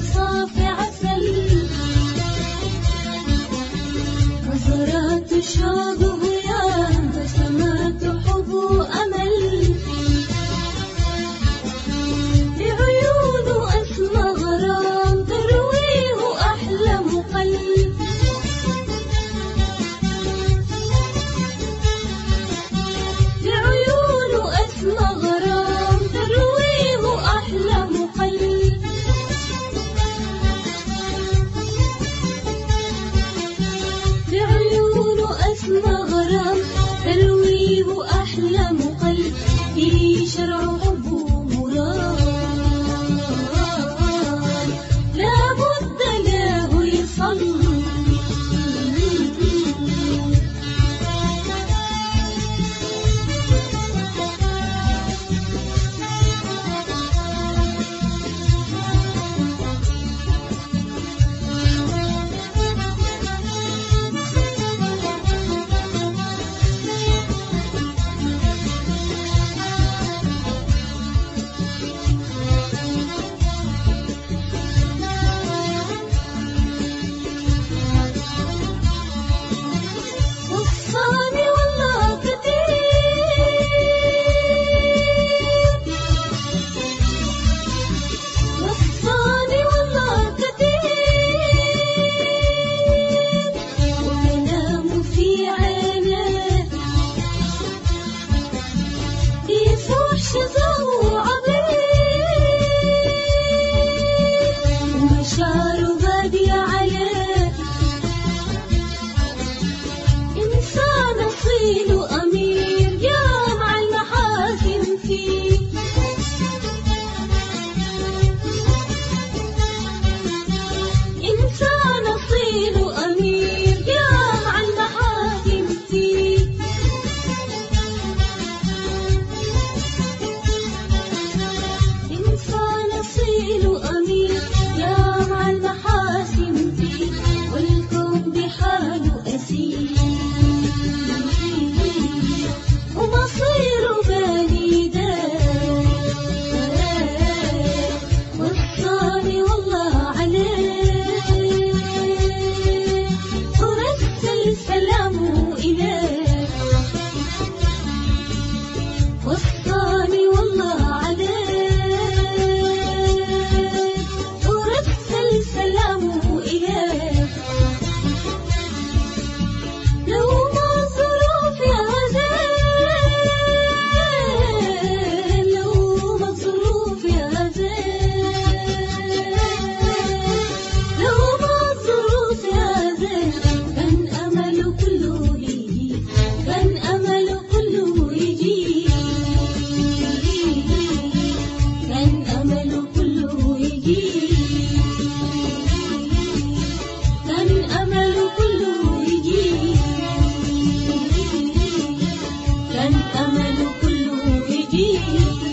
صافي عسل، نظرات شوق وهيام، بسمات حب وأمل، بعيونه أسمى غرام ترويه أحلام قلب، بعيونه أسمى غرام ترويه أحلام قلب، بعيونه أسمى غرام ترويه أحلام قلب، في شرع حب مراد لابد له يصلي. وصاني والله كتير، وصاني والله كتير، ومنام في عينه يفوح شذاه وعبير، ومشاعره بادية عليه، إنسان أصيل وأمير يا مع المحاسن فيه، إنسان أصيل وأمير يا مع المحاسن فيه، إنسان أصيل وأمير يا مع المحاسن فيه، والكون بحاله أسير، ومصيره بليده، وصاني والله عليه، ورسل سلامه إليه، وصاني والله عليه، ورسل سلامه إليه، لو ما ظروف يا زين، لو ما ظروف يا زين، لو ما ظروف يا زين، كان أمله كله يجي، كان أمله كله يجي، كان أمله كله يجي، كان أمله كله يجي، كان أمله كله يجي.